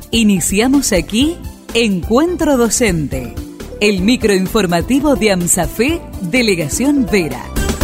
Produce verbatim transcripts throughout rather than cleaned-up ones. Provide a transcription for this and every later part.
Iniciamos aquí Encuentro Docente, el microinformativo de AMSAFE, Delegación Vera.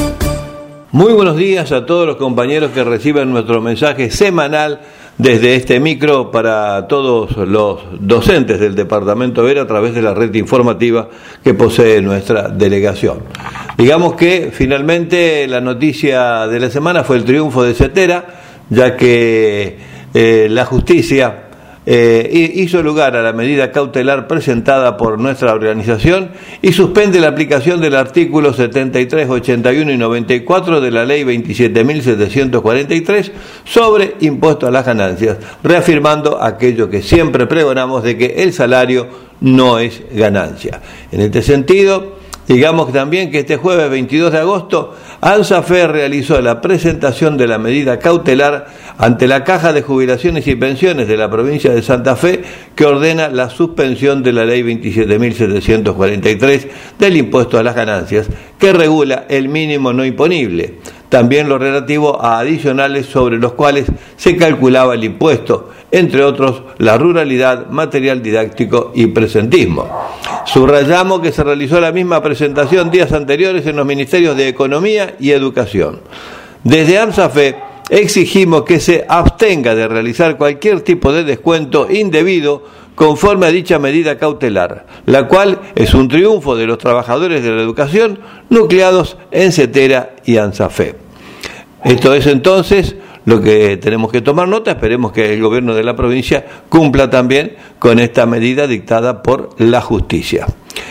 Muy buenos días a todos los compañeros que reciben nuestro mensaje semanal desde este micro para todos los docentes del Departamento Vera a través de la red informativa que posee nuestra delegación. Digamos que finalmente la noticia de la semana fue el triunfo de Cetera, ya que eh, la justicia Eh, hizo lugar a la medida cautelar presentada por nuestra organización y suspende la aplicación del artículo setenta y tres, ochenta y uno y noventa y cuatro de la ley veintisiete mil setecientos cuarenta y tres sobre impuesto a las ganancias, reafirmando aquello que siempre pregonamos de que el salario no es ganancia. En este sentido, digamos también que este jueves veintidós de agosto, AMSAFE realizó la presentación de la medida cautelar ante la Caja de Jubilaciones y Pensiones de la provincia de Santa Fe, que ordena la suspensión de la ley veintisiete mil setecientos cuarenta y tres del impuesto a las ganancias, que regula el mínimo no imponible, también lo relativo a adicionales sobre los cuales se calculaba el impuesto, entre otros la ruralidad, material didáctico y presentismo. Subrayamos que se realizó la misma presentación días anteriores en los Ministerios de Economía y Educación. Desde AMSAFE exigimos que se abstenga de realizar cualquier tipo de descuento indebido conforme a dicha medida cautelar, la cual es un triunfo de los trabajadores de la educación nucleados en Cetera y AMSAFE. Esto es entonces lo que tenemos que tomar nota. Esperemos que el gobierno de la provincia cumpla también con esta medida dictada por la justicia.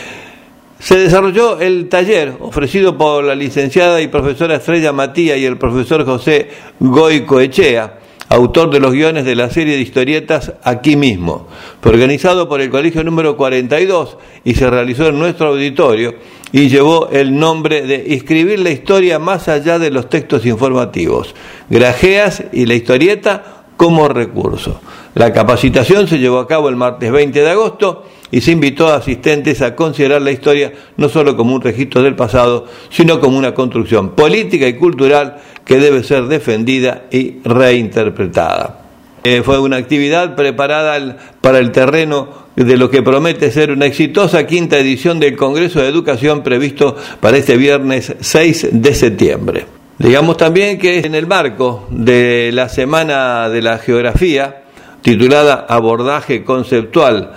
Se desarrolló el taller ofrecido por la licenciada y profesora Estrella Matía y el profesor José Goicoechea, autor de los guiones de la serie de historietas Aquí Mismo, organizado por el colegio número cuarenta y dos y se realizó en nuestro auditorio y llevó el nombre de Escribir la historia más allá de los textos informativos, grajeas y la historieta como recurso. La capacitación se llevó a cabo el martes veinte de agosto y se invitó a asistentes a considerar la historia no solo como un registro del pasado, sino como una construcción política y cultural que debe ser defendida y reinterpretada. Eh, fue una actividad preparada el, para el terreno de lo que promete ser una exitosa quinta edición del Congreso de Educación previsto para este viernes seis de septiembre. Digamos también que en el marco de la Semana de la Geografía, titulada Abordaje Conceptual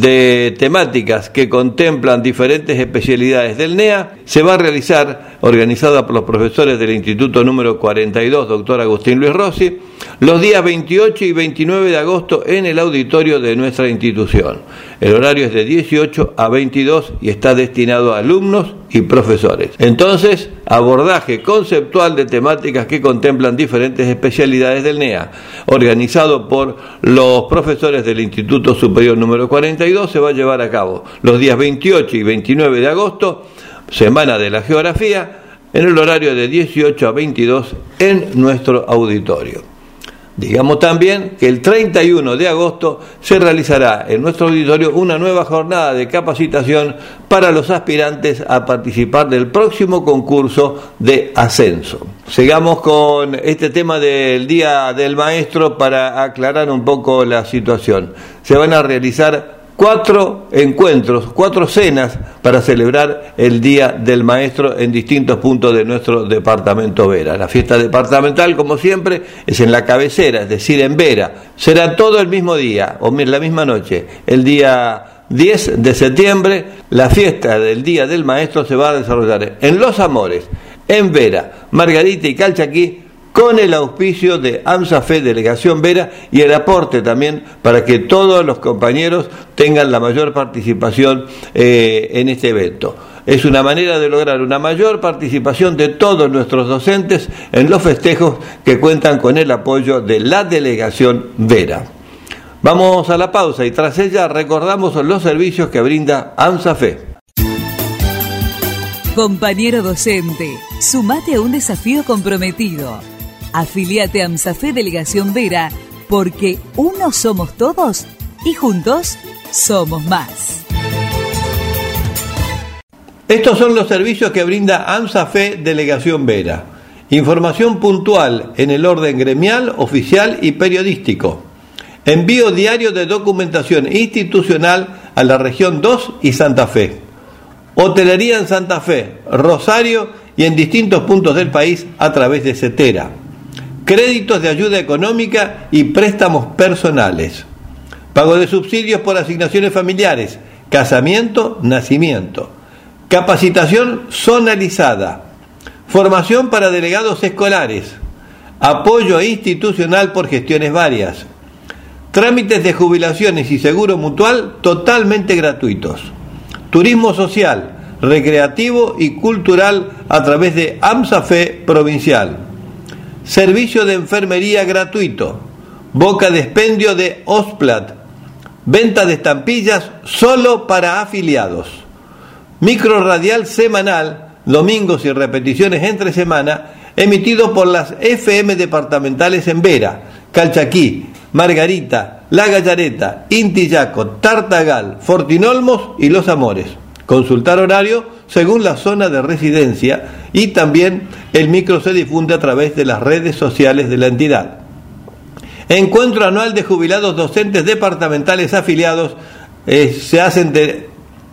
de Temáticas que contemplan diferentes especialidades del N E A, se va a realizar, organizada por los profesores del Instituto número cuarenta y dos, doctor Agustín Luis Rossi, los días veintiocho y veintinueve de agosto en el auditorio de nuestra institución. El horario es de dieciocho a veintidós y está destinado a alumnos y profesores. Entonces, abordaje conceptual de temáticas que contemplan diferentes especialidades del N E A, organizado por los profesores del Instituto Superior número cuarenta y dos, se va a llevar a cabo los días veintiocho y veintinueve de agosto, Semana de la Geografía, en el horario de dieciocho a veintidós en nuestro auditorio. Digamos también que el treinta y uno de agosto se realizará en nuestro auditorio una nueva jornada de capacitación para los aspirantes a participar del próximo concurso de ascenso. Sigamos con este tema del Día del Maestro para aclarar un poco la situación. Se van a realizar cuatro encuentros, cuatro cenas para celebrar el Día del Maestro en distintos puntos de nuestro departamento Vera. La fiesta departamental, como siempre, es en la cabecera, es decir, en Vera. Será todo el mismo día, o la misma noche. El día diez de septiembre, la fiesta del Día del Maestro se va a desarrollar en Los Amores, en Vera, Margarita y Calchaquí, con el auspicio de AMSAFE Delegación Vera y el aporte también para que todos los compañeros tengan la mayor participación eh, en este evento. Es una manera de lograr una mayor participación de todos nuestros docentes en los festejos que cuentan con el apoyo de la Delegación Vera. Vamos a la pausa y tras ella recordamos los servicios que brinda AMSAFE. Compañero docente, sumate a un desafío comprometido. Afiliate a AMSAFE Delegación Vera, porque unos somos todos y juntos somos más. Estos son los servicios que brinda AMSAFE Delegación Vera. Información puntual en el orden gremial, oficial y periodístico. Envío diario de documentación institucional a la región dos y Santa Fe. Hotelería en Santa Fe, Rosario y en distintos puntos del país a través de CETERA. Créditos de ayuda económica y préstamos personales. Pago de subsidios por asignaciones familiares, casamiento, nacimiento. Capacitación zonalizada. Formación para delegados escolares. Apoyo institucional por gestiones varias. Trámites de jubilaciones y seguro mutual totalmente gratuitos. Turismo social, recreativo y cultural a través de AMSAFE Provincial. Servicio de enfermería gratuito. Boca de expendio de OSPLAT. Venta de estampillas solo para afiliados. Micro radial semanal, domingos y repeticiones entre semana, emitido por las F M departamentales en Vera, Calchaquí, Margarita, La Gallareta, Intillaco, Tartagal, Fortinolmos y Los Amores. Consultar horario según la zona de residencia y también el micro se difunde a través de las redes sociales de la entidad. Encuentro anual de jubilados docentes departamentales afiliados eh, se hacen de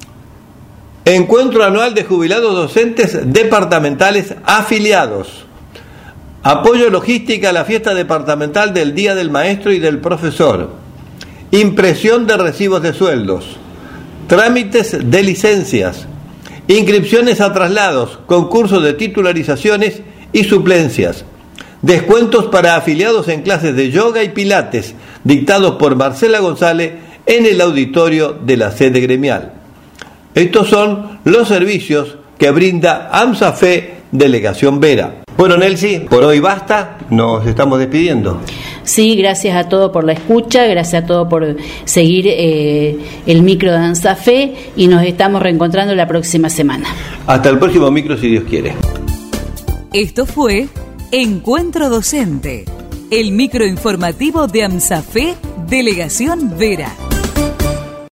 Encuentro anual de jubilados docentes departamentales afiliados. Apoyo logística a la fiesta departamental del Día del Maestro y del Profesor. Impresión de recibos de sueldos. Trámites de licencias. Inscripciones a traslados, concursos de titularizaciones y suplencias. Descuentos para afiliados en clases de yoga y pilates, dictados por Marcela González en el auditorio de la sede gremial. Estos son los servicios que brinda AMSAFE Delegación Vera. Bueno, Nelsi, por hoy basta, nos estamos despidiendo. Sí, gracias a todos por la escucha, gracias a todos por seguir eh, el micro de AMSAFE y nos estamos reencontrando la próxima semana. Hasta el próximo micro, si Dios quiere. Esto fue Encuentro Docente, el micro informativo de AMSAFE Delegación Vera.